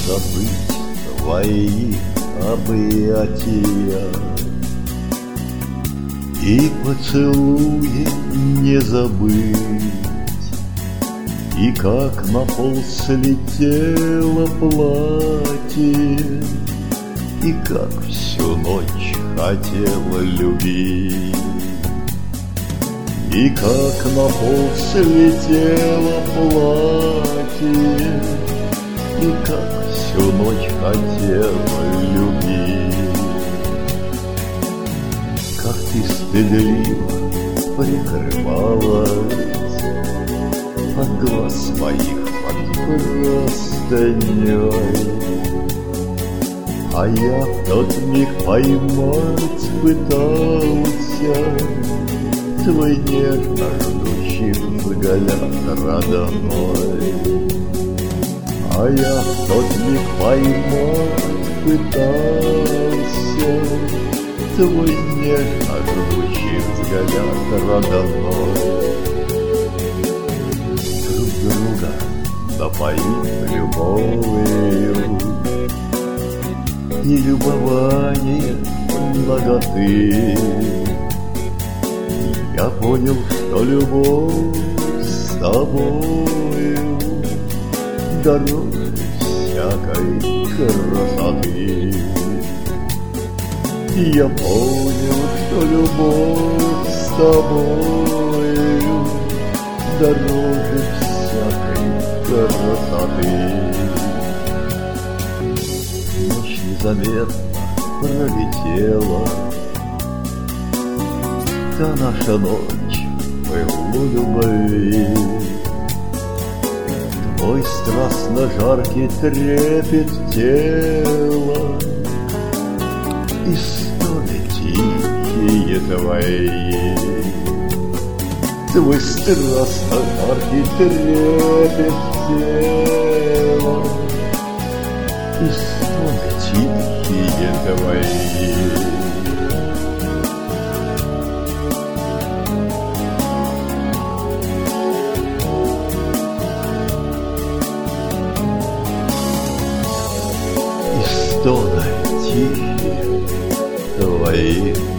забыть твои объятия, и поцелуи не забыть, и как на пол слетело платье, и как всю ночь хотела любить, и как на пол слетело платье, и как всю ночь хотела любить. Как ты стыдливо прикрывалась от глаз моих под простыней, а я в тот миг поймать пытался твой нежно ждущий взгляд родной. А я в тот миг поймать пытался твой нежно ждущий взгляд родной. Друг друга напоить любовью и любование наготы. Я понял, что любовь с тобою дороже всякой красоты. Я понял, что любовь с тобою дороже всякой красоты. Ночь незаметно пролетела, та наша ночь в любви. Твой страстно жаркий трепет тела и стоны тихие твои. Твой страстно жаркий трепет тела и стоны тихие твои. Стоны тихие твои.